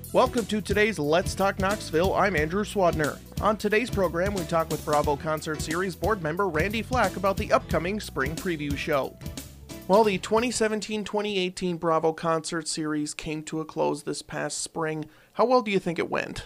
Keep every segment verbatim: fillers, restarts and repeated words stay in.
Welcome to today's Let's Talk Knoxville. I'm Andrew Swadner. On today's program, we talk with Bravo Concert Series board member Randy Flack about the upcoming spring preview show. Well, the twenty seventeen twenty eighteen Bravo Concert Series came to a close this past spring. How well do you think it went?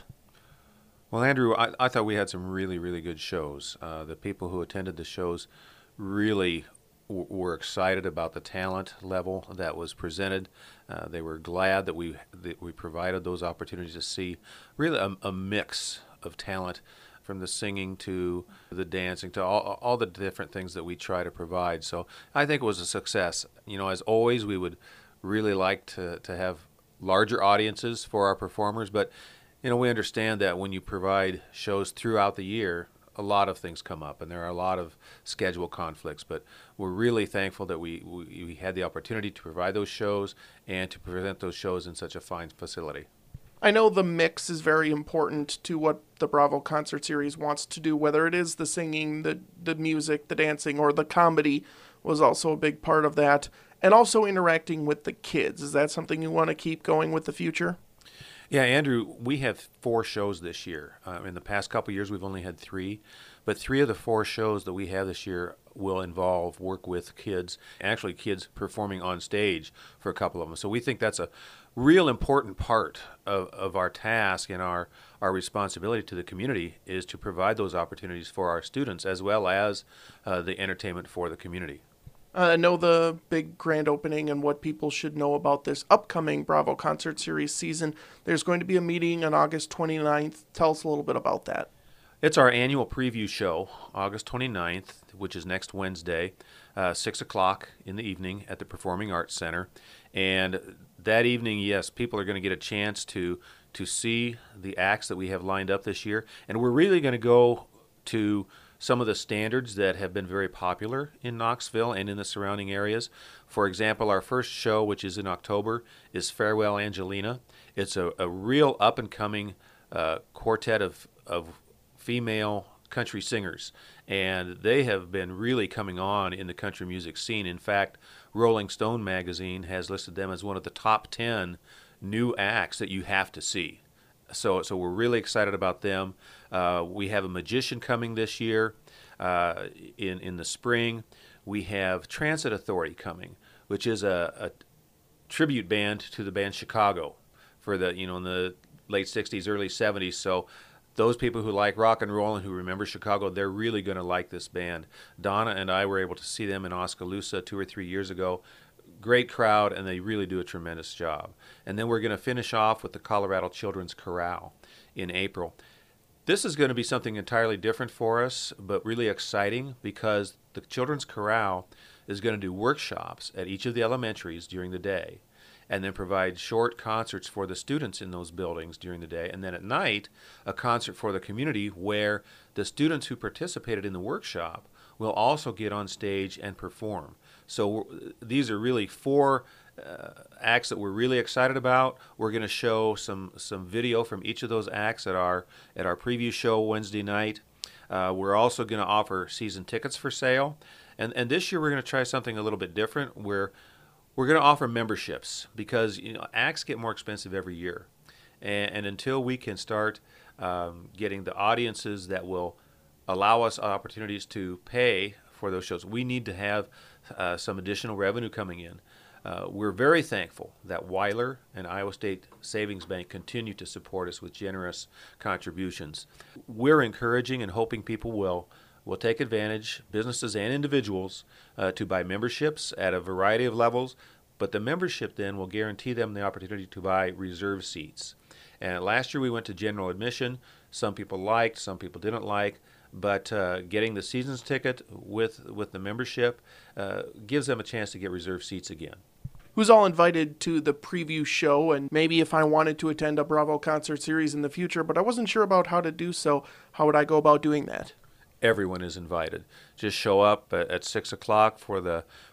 Well, Andrew, I, I thought we had some really, really good shows. Uh, the people who attended the shows really w- were excited about the talent level that was presented. Uh, they were glad that we that we provided those opportunities to see really a, a mix of talent, from the singing to the dancing to all, all the different things that we try to provide. So I think it was a success. You know, as always, we would really like to, to have larger audiences for our performers, but you know, we understand that when you provide shows throughout the year, a lot of things come up, and there are a lot of schedule conflicts. But we're really thankful that we, we, we had the opportunity to provide those shows and to present those shows in such a fine facility. I know the mix is very important to what the Bravo Concert Series wants to do, whether it is the singing, the, the music, the dancing, or the comedy was also a big part of that, and also interacting with the kids. Is that something you want to keep going with the future? Yeah, Andrew, we have four shows this year. Uh, in the past couple of years, we've only had three, but three of the four shows that we have this year will involve work with kids, actually kids performing on stage for a couple of them. So we think that's a real important part of, of our task and our, our responsibility to the community, is to provide those opportunities for our students as well as uh, the entertainment for the community. Uh, I know the big grand opening and what people should know about this upcoming Bravo Concert Series season. There's going to be a meeting on August twenty-ninth. Tell us a little bit about that. It's our annual preview show, August twenty-ninth, which is next Wednesday, uh, six o'clock in the evening at the Performing Arts Center. And that evening, yes, people are going to get a chance to to see the acts that we have lined up this year. And we're really going to go to some of the standards that have been very popular in Knoxville and in the surrounding areas. For example, our first show, which is in October, is Farewell Angelina. It's a, a real up-and-coming uh, quartet of, of female country singers, and they have been really coming on in the country music scene. In fact, Rolling Stone magazine has listed them as one of the top ten new acts that you have to see. So, so we're really excited about them. Uh, we have a magician coming this year uh, in in the spring. We have Transit Authority coming, which is a, a tribute band to the band Chicago for the you know in the late sixties, early seventies. So those people who like rock and roll and who remember Chicago, they're really going to like this band. Donna and I were able to see them in Oskaloosa two or three years ago. Great crowd, and they really do a tremendous job. And then we're going to finish off with the Colorado Children's Chorale in April. This is going to be something entirely different for us, but really exciting, because the Children's Chorale is going to do workshops at each of the elementaries during the day, and then provide short concerts for the students in those buildings during the day. And then at night, a concert for the community where the students who participated in the workshop will also get on stage and perform. So these are really four uh, acts that we're really excited about. We're going to show some some video from each of those acts at our at our preview show Wednesday night. Uh, we're also going to offer season tickets for sale, and and this year we're going to try something a little bit different. We're we're going to offer memberships, because you know acts get more expensive every year, and, and until we can start um, getting the audiences that will allow us opportunities to pay for those shows, we need to have uh, some additional revenue coming in. Uh, we're very thankful that Weiler and Iowa State Savings Bank continue to support us with generous contributions. We're encouraging and hoping people will will take advantage, businesses and individuals, uh, to buy memberships at a variety of levels, but the membership then will guarantee them the opportunity to buy reserve seats. And last year we went to general admission. Some people liked, some people didn't like. But uh, getting the season's ticket with with the membership uh, gives them a chance to get reserved seats again. Who's all invited to the preview show? And maybe if I wanted to attend a Bravo Concert Series in the future, but I wasn't sure about how to do so, how would I go about doing that? Everyone is invited. Just show up at six o'clock for the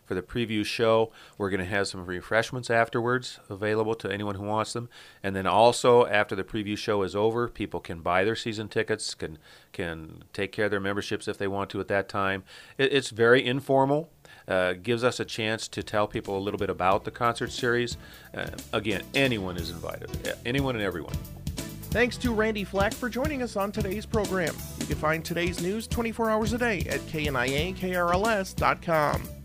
for the preview show. We're going to have some refreshments afterwards available to anyone who wants them. And then also, after the preview show is over, people can buy their season tickets, can can take care of their memberships if they want to at that time. It, it's very informal. Uh, gives us a chance to tell people a little bit about the concert series. Uh, again, anyone is invited. Anyone and everyone. Thanks to Randy Flack for joining us on today's program. You can find today's news twenty-four hours a day at K N I A K R L S dot com.